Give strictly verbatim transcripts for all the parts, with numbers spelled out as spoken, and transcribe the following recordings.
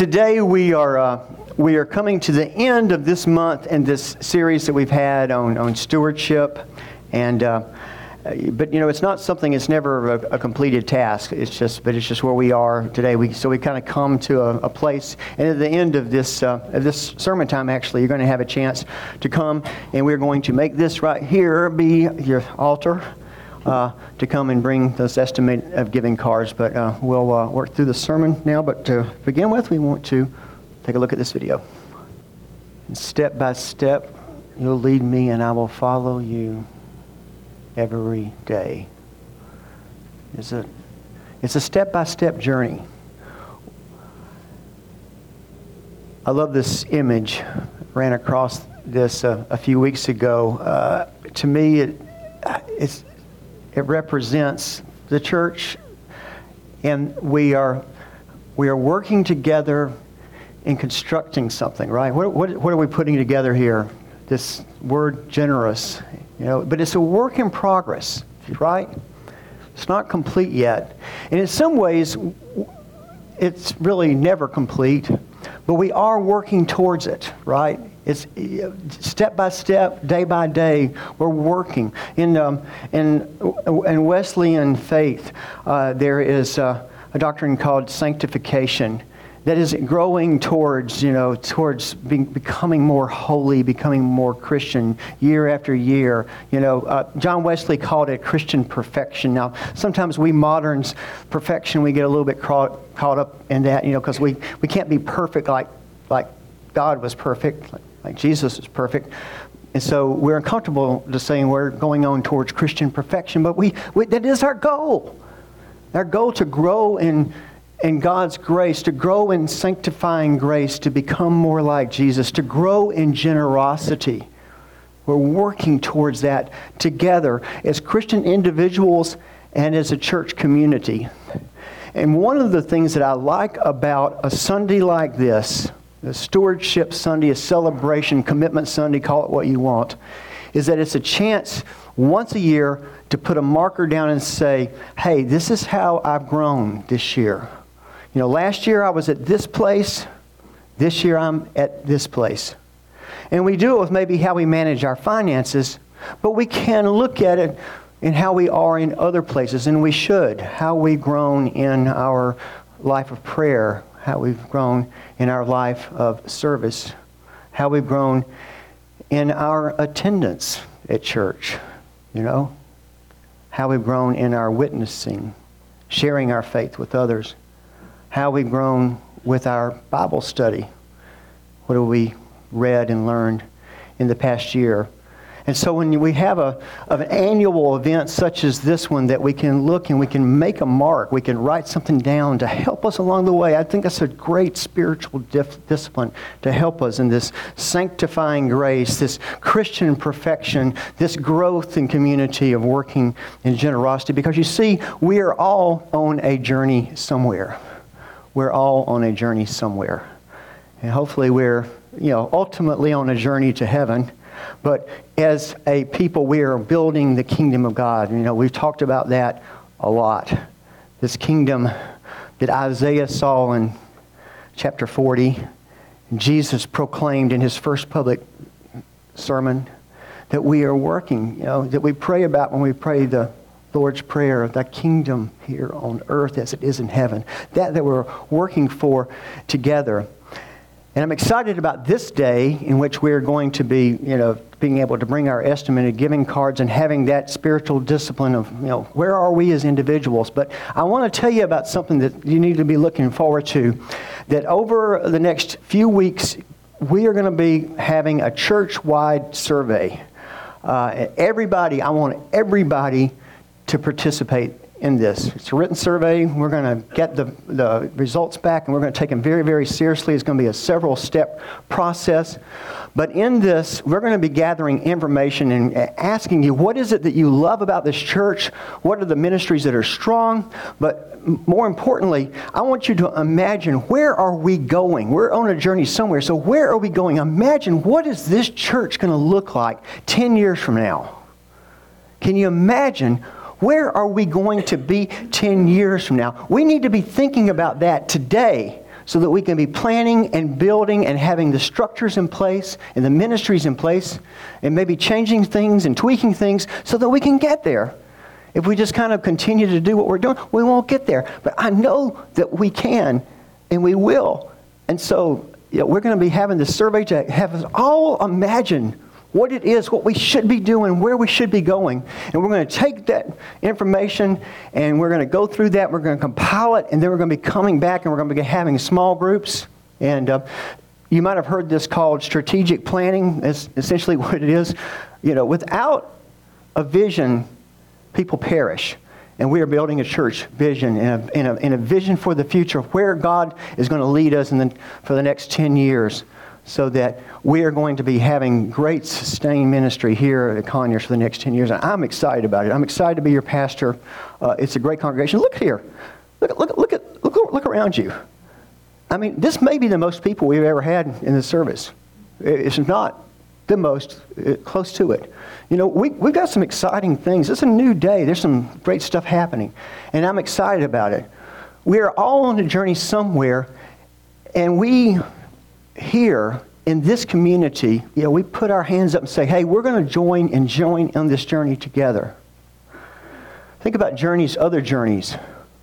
Today we are uh, we are coming to the end of this month and this series that we've had on, on stewardship, and uh, but you know it's not something. It's never a, a completed task. It's just but it's just where we are today. We so we kind of come to a, a place, and at the end of this uh, of this sermon time, actually, you're going to have a chance to come, and we're going to make this right here be your altar. Uh, to come and bring those estimate of giving cards, but uh, we'll uh, work through the sermon now. But to begin with, we want to take a look at this video. And step by step, you'll lead me, and I will follow you every day. It's a, it's a step-by-step journey. I love this image. I ran across this uh, a few weeks ago. Uh, to me, it, it's It represents the church, and we are we are working together in constructing something, right? What what what are we putting together here? This word generous, you know, but it's a work in progress, right? It's not complete yet, and in some ways, it's really never complete. But we are working towards it, right? It's step by step, day by day, we're working. In um, in, in Wesleyan faith, uh, there is uh, a doctrine called sanctification that is growing towards, you know, towards being, becoming more holy, becoming more Christian year after year. You know, uh, John Wesley called it Christian perfection. Now, sometimes we moderns, perfection, we get a little bit caught, caught up in that, you know, because we, we can't be perfect like like God was perfect, like, like Jesus is perfect. And so we're uncomfortable just saying we're going on towards Christian perfection, but we, we that is our goal. Our goal to grow in in God's grace, to grow in sanctifying grace, to become more like Jesus, to grow in generosity. We're working towards that together as Christian individuals and as a church community. And one of the things that I like about a Sunday like this, a Stewardship Sunday, a celebration, Commitment Sunday, call it what you want, is that it's a chance once a year to put a marker down and say, hey, this is how I've grown this year. You know, last year I was at this place. This year I'm at this place. And we do it with maybe how we manage our finances, but we can look at it in how we are in other places, and we should. How we've grown in our life of prayer, how we've grown in our life of service, how we've grown in our attendance at church, you know, how we've grown in our witnessing, sharing our faith with others, how we've grown with our Bible study. What have we read and learned in the past year? And so when we have a of an annual event such as this one, that we can look and we can make a mark, we can write something down to help us along the way. I think that's a great spiritual dif- discipline to help us in this sanctifying grace, this Christian perfection, this growth in community of working in generosity. Because you see, we are all on a journey somewhere. We're all on a journey somewhere. And hopefully we're, you know, ultimately on a journey to heaven. But as a people, we are building the kingdom of God. You know, we've talked about that a lot. This kingdom that Isaiah saw in chapter forty, Jesus proclaimed in his first public sermon, that we are working, you know, that we pray about when we pray the Lord's Prayer, the kingdom here on earth as it is in heaven. That that we're working for together. And I'm excited about this day in which we're going to be, you know, being able to bring our estimated giving cards and having that spiritual discipline of, you know, where are we as individuals? But I want to tell you about something that you need to be looking forward to. That over the next few weeks, we are going to be having a church-wide survey. Uh, everybody, I want everybody to participate in this. It's a written survey. We're going to get the, the results back, and we're going to take them very, very seriously. It's going to be a several-step process. But in this, we're going to be gathering information and asking you, what is it that you love about this church? What are the ministries that are strong? But more importantly, I want you to imagine, where are we going? We're on a journey somewhere. So where are we going? Imagine, what is this church going to look like ten years from now? Can you imagine, where are we going to be ten years from now? We need to be thinking about that today so that we can be planning and building and having the structures in place and the ministries in place and maybe changing things and tweaking things so that we can get there. If we just kind of continue to do what we're doing, we won't get there. But I know that we can and we will. And so, you know, we're going to be having this survey to have us all imagine what it is, what we should be doing, where we should be going. And we're going to take that information and we're going to go through that. We're going to compile it, and then we're going to be coming back and we're going to be having small groups. And uh, you might have heard this called strategic planning. That's essentially what it is. You know, without a vision, people perish. And we are building a church vision and a, and a, and a vision for the future, where God is going to lead us in the, for the next ten years. So that we are going to be having great sustained ministry here at Conyers for the next ten years. And I'm excited about it. I'm excited to be your pastor. Uh, it's a great congregation. Look here. Look, look, look, at, look, look around you. I mean, this may be the most people we've ever had in the service. It's not the most, close to it. You know, we, we've got some exciting things. It's a new day. There's some great stuff happening. And I'm excited about it. We are all on a journey somewhere, and we... here in this community, you know, we put our hands up and say, hey, we're going to join and join on this journey together. Think about journeys, other journeys.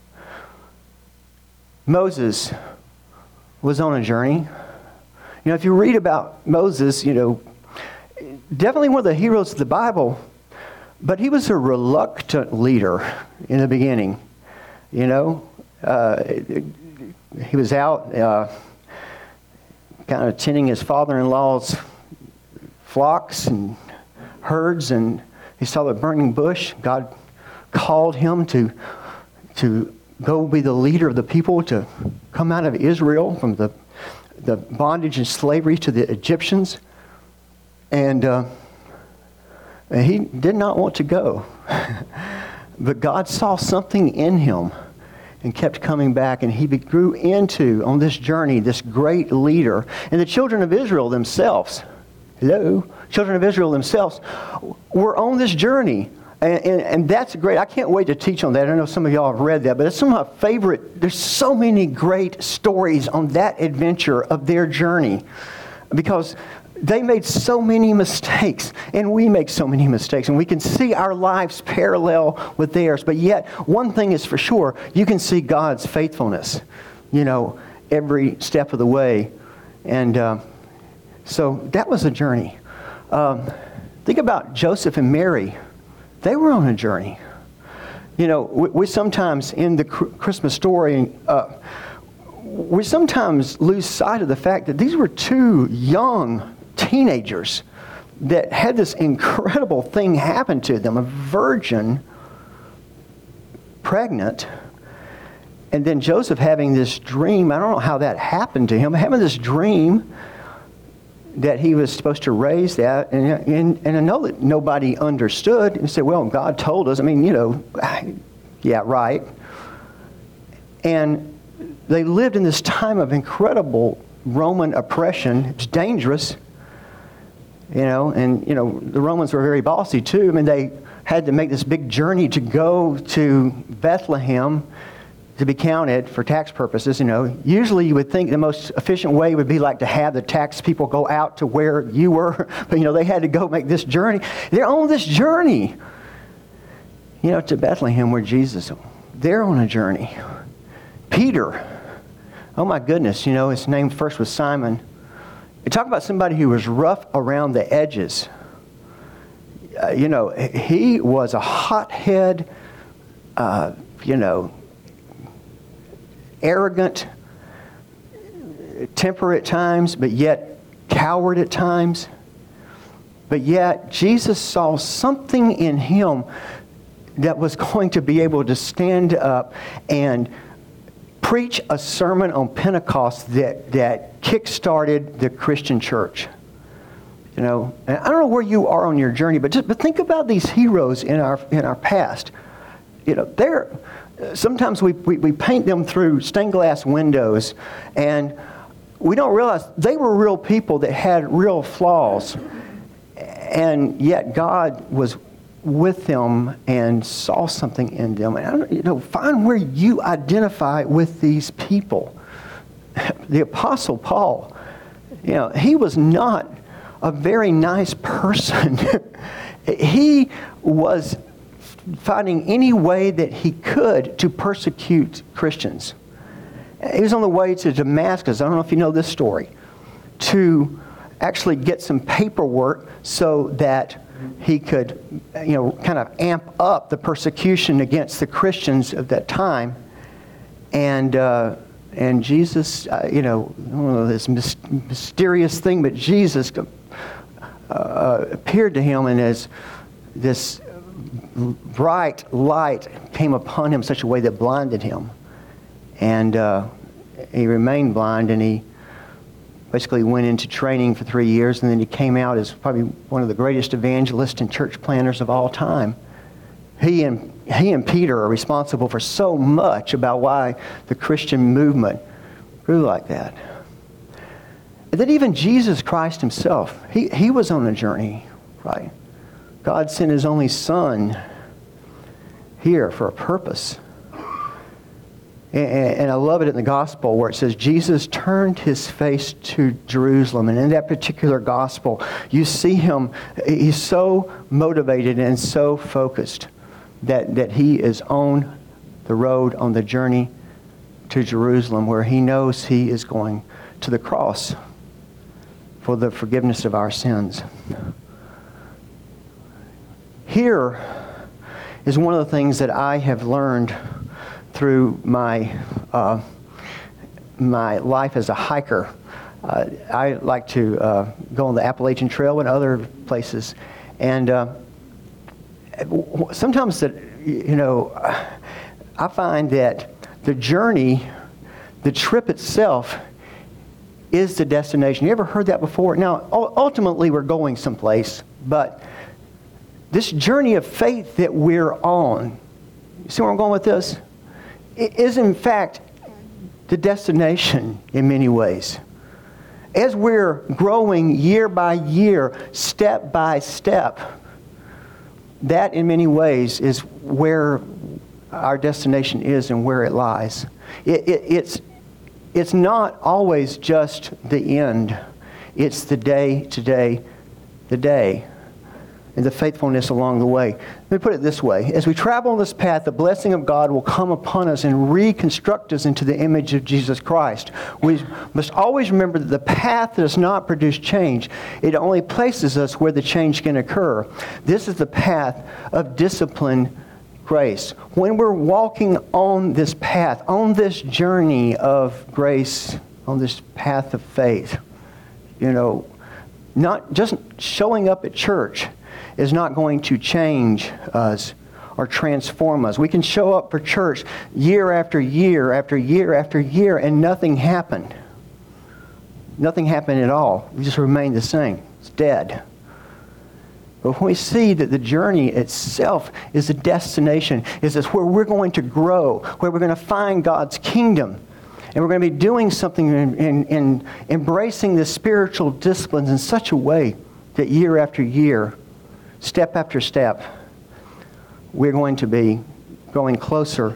Moses was on a journey. You know, if you read about Moses, you know, definitely one of the heroes of the Bible, but he was a reluctant leader in the beginning. You know, uh, he was out... Uh, kind of tending his father-in-law's flocks and herds, and he saw the burning bush. God called him to to go be the leader of the people, to come out of Israel from the the bondage and slavery to the Egyptians. And, uh, and he did not want to go. But God saw something in him and kept coming back, and he grew into, on this journey, this great leader. And the children of Israel themselves, hello, children of Israel themselves, were on this journey. And, and, and that's great. I can't wait to teach on that. I know some of y'all have read that, but it's some of my favorite. There's so many great stories on that adventure of their journey, because they made so many mistakes, and we make so many mistakes, and we can see our lives parallel with theirs. But yet, one thing is for sure, you can see God's faithfulness, you know, every step of the way. And uh, so that was a journey. Um, think about Joseph and Mary. They were on a journey. You know, we, we sometimes, in the Christmas story, uh, we sometimes lose sight of the fact that these were two young teenagers that had this incredible thing happen to them. A virgin, pregnant, and then Joseph having this dream. I don't know how that happened to him. Having this dream that he was supposed to raise that, and, and, and I know that nobody understood. And said, well, God told us. I mean, you know, yeah, right. And they lived in this time of incredible Roman oppression. It was dangerous. You know, and, you know, the Romans were very bossy, too. I mean, they had to make this big journey to go to Bethlehem to be counted for tax purposes. You know, usually you would think the most efficient way would be like to have the tax people go out to where you were. But, you know, they had to go make this journey. They're on this journey, you know, to Bethlehem where Jesus, they're on a journey. Peter, oh my goodness, you know, his name first was Simon. You talk about somebody who was rough around the edges. Uh, you know, he was a hothead, uh, you know, arrogant, temper at times, but yet coward at times. But yet Jesus saw something in him that was going to be able to stand up and preach a sermon on Pentecost that, that kick-started the Christian church. You know, and I don't know where you are on your journey, but just but think about these heroes in our in our past. You know, they're sometimes we, we, we paint them through stained glass windows, and we don't realize they were real people that had real flaws, and yet God was with them and saw something in them. And I don't, you know, find where you identify with these people. the Apostle Paul, you know, he was not a very nice person. He was finding any way that he could to persecute Christians. He was on the way to Damascus, I don't know if you know this story, to actually get some paperwork so that he could, you know, kind of amp up the persecution against the Christians of that time. And uh, and Jesus, uh, you know, I don't know this mysterious thing, but Jesus uh, appeared to him, and as this bright light came upon him in such a way that blinded him. And uh, he remained blind, and he basically went into training for three years, and then he came out as probably one of the greatest evangelists and church planters of all time. He and he and Peter are responsible for so much about why the Christian movement grew like that. And then even Jesus Christ himself, he, he was on a journey, right? God sent his only Son here for a purpose. And I love it in the gospel where it says Jesus turned his face to Jerusalem. And in that particular gospel, you see him, he's so motivated and so focused that, that he is on the road, on the journey to Jerusalem, where he knows he is going to the cross for the forgiveness of our sins. Here is one of the things that I have learned through my uh, my life as a hiker. Uh, I like to uh, go on the Appalachian Trail and other places, and uh, sometimes that you know I find that the journey, the trip itself, is the destination. You ever heard that before? Now, ultimately, we're going someplace, but this journey of faith that we're on, you see where I'm going with this? It is in fact the destination in many ways. As we're growing year by year, step by step, that in many ways is where our destination is and where it lies. It, it, it's, it's not always just the end. It's the day to day, the day, and the faithfulness along the way. Let me put it this way. As we travel on this path, the blessing of God will come upon us and reconstruct us into the image of Jesus Christ. We must always remember that the path does not produce change. It only places us where the change can occur. This is the path of disciplined grace. When we're walking on this path, on this journey of grace, on this path of faith, you know, not just showing up at church is not going to change us or transform us. We can show up for church year after year after year after year and nothing happened. Nothing happened at all. We just remain the same. It's dead. But when we see that the journey itself is a destination, is this where we're going to grow, where we're going to find God's kingdom, and we're going to be doing something in, in, in embracing the spiritual disciplines in such a way that year after year, step after step, we're going to be going closer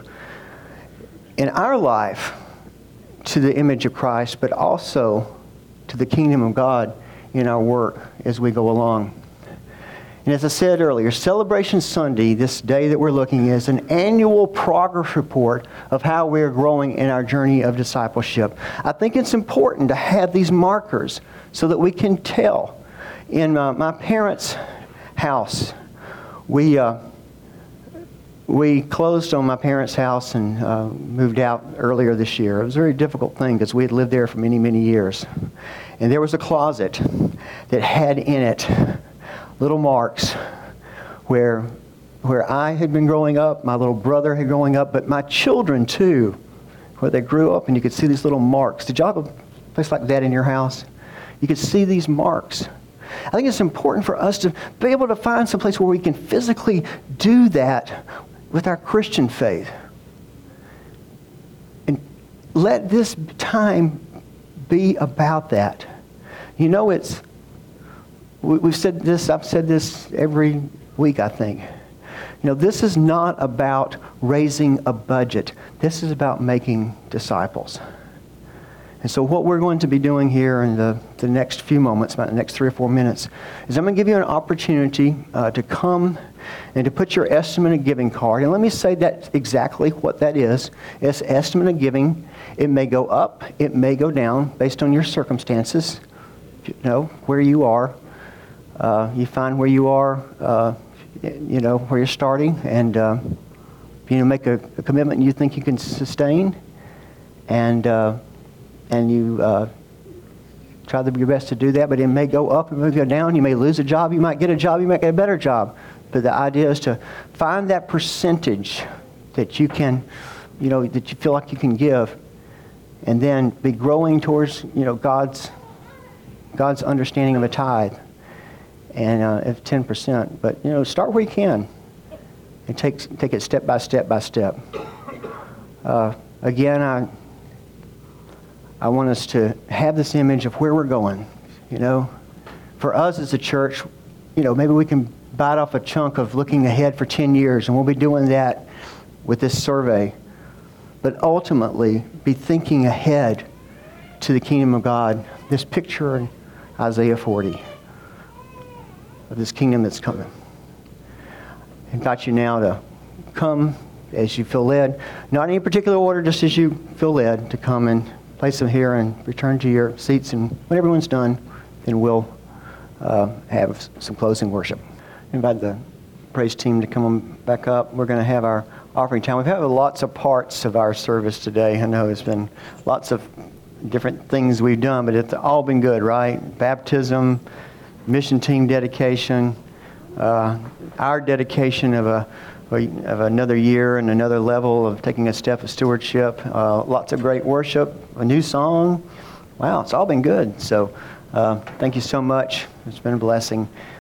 in our life to the image of Christ, but also to the kingdom of God in our work as we go along. And as I said earlier, Celebration Sunday, this day that we're looking at, is an annual progress report of how we're growing in our journey of discipleship. I think it's important to have these markers so that we can tell. In uh, my parents' house, we uh, we closed on my parents' house and uh, moved out earlier this year. It was a very difficult thing because we had lived there for many, many years. And there was a closet that had in it little marks where where I had been growing up, my little brother had growing up, but my children too, where they grew up, and you could see these little marks. Did y'all have a place like that in your house? You could see these marks. I think it's important for us to be able to find some place where we can physically do that with our Christian faith. And let this time be about that. You know, it's, we've said this, I've said this every week, I think. You know, this is not about raising a budget. This is about making disciples. And so what we're going to be doing here in the, the next few moments, about the next three or four minutes, is I'm going to give you an opportunity uh, to come and to put your estimate of giving card. And let me say that exactly what that is. It's estimate of giving. It may go up. It may go down based on your circumstances. You know, where you are. Uh, you find where you are, uh, you know, where you're starting. And uh, you know, make a, a commitment you think you can sustain. And... Uh, and you uh, try to do your best to do that, but it may go up, it may go down, you may lose a job, you might get a job, you might get a better job. But the idea is to find that percentage that you can, you know, that you feel like you can give, and then be growing towards, you know, God's God's understanding of a tithe, and uh, of ten percent. But, you know, start where you can, and take, take it step by step by step. Uh, again, I... I want us to have this image of where we're going. You know, for us as a church, you know, maybe we can bite off a chunk of looking ahead for ten years, and we'll be doing that with this survey. But ultimately, be thinking ahead to the kingdom of God. This picture in Isaiah forty of this kingdom that's coming. I invite you now to come as you feel led. Not in any particular order, just as you feel led to come and place them here and return to your seats. And when everyone's done, then we'll uh, have some closing worship. I invite the praise team to come on back up. We're going to have our offering time. We've had lots of parts of our service today. I know it's been lots of different things we've done, but it's all been good, right? Baptism, mission team dedication, uh, our dedication of a of another year and another level of taking a step of stewardship. Uh, lots of great worship, a new song. Wow, it's all been good. So uh, thank you so much. It's been a blessing.